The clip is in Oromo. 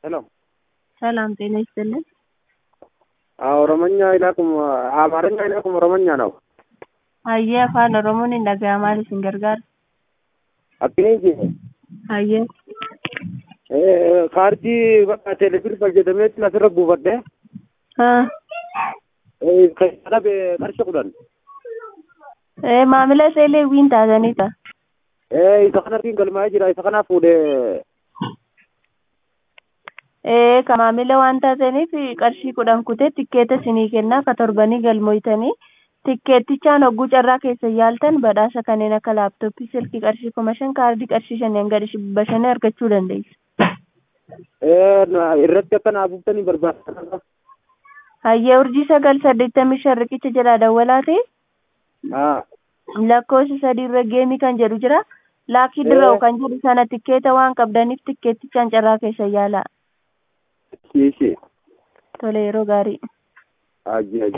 ሰላም ሰላም ጤና ይስጥልን። ኦሮሞኛ ይላኩም አማርኛ ይላኩም ኦሮሞኛ ነው። አየ አፋን ኦሮሞን እንደጋማል ሲንገርጋር አክኔጂ አየ ካርዲ በቃ ቴሌቪዥን በጀደመት ለተረጉ ወደ ከሰላ በቀርሽ ቁዳን ማምለ ሴሌ ዊን ታዘኒታ ይተኸናርኪን ገልማ ጅራ ይተኸና ፉደ ከማምለ ዋንታ ዘኒት ቀርሺ ቁዳን ኩቴ ቲኬተ ሲኒ kenna ka torbani galmoytani tikkeettichaan hogguu carraa keessa yaaltan badhaasa kanneen akka laaptooppii silkii qarshii 5,000 kaardii qarshii 5 gadi 500 argachuu dandeessu. irratti akka naafuftanii barbaada. Hayyee urjii 985 riqicha jala dawwalaate lakkoofsa 3 irra geemii kan jedhu jira. Laakii dirra'u kan jedhu sana tikkeeta waan qabdaniif tikkeettichaan carraa keessa yaalaa. Sì. Tole yeroo gaarii. Aggi